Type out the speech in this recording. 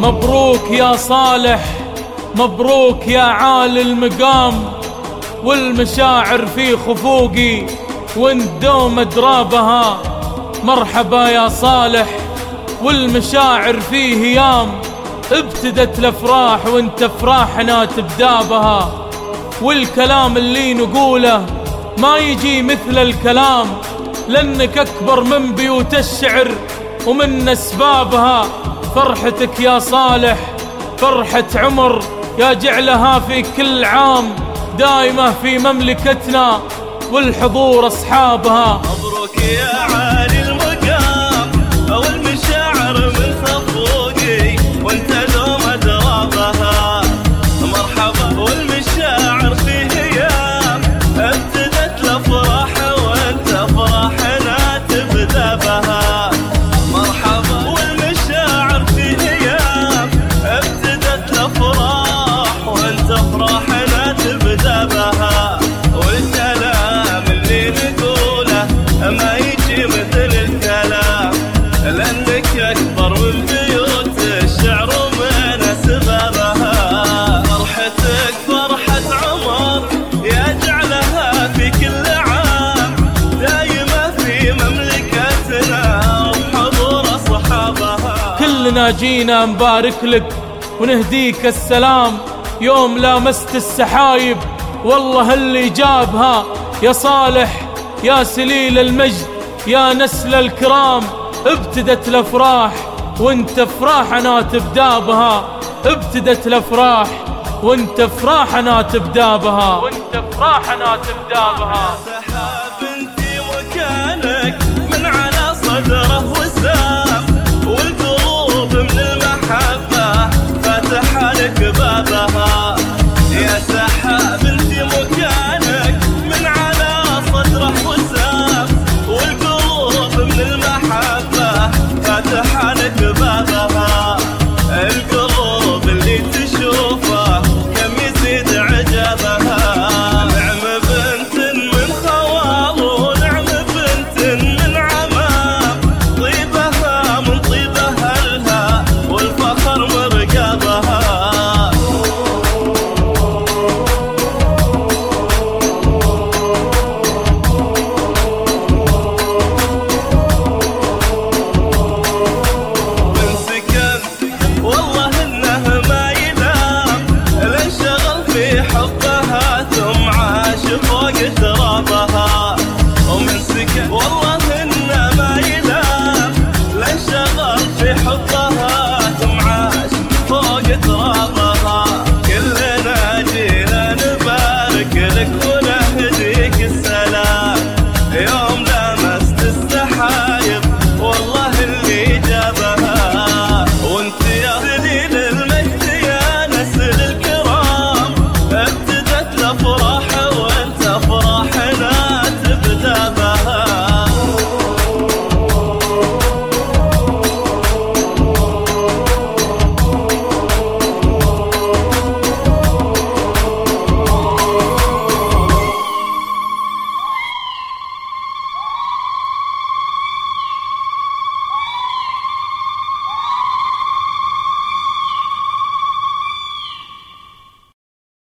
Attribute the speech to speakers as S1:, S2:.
S1: مبروك يا صالح، مبروك يا عالي المقام، والمشاعر في خفوقي وانت دوم درابها. مرحبا يا صالح والمشاعر في هيام، ابتدت الافراح وانت افراحنا تبدا بها. والكلام اللي نقوله ما يجي مثل الكلام، لانك اكبر من بيوت الشعر ومن اسبابها. فرحتك يا صالح فرحة عمر، يا جعلها في كل عام دايمة في مملكتنا والحضور أصحابها.
S2: مبروك يا عالي المقام والمشاعر من خفوقي وانت دوم درابها. مرحبا والمشاعر في هيام، ابتدت الافراح وانت فرحنا تبدا بها. مرحبا والمشاعر في هيام، ابتدت الافراح وانت فرحنا تبدا بها. والكلام اللي نقوله ما يجي مثل الكلام، لانك اكبر من بيوت الشعر ومن اسبابها. فرحتك فرحة عمر، يا جعلها في كل عام دايمة في مملكتنا وحضور اصحابها.
S1: كلنا جينا نبارك لك ونهديك السلام، يوم لامست السحايب والله اللي جابها. يا صالح يا سليل المجد يا نسل الكرام، ابتدت الافراح وانت افراحنا تبدا بها. ابتدت الافراح وانت افراحنا تبدا بها، وانت افراحنا تبدا بها.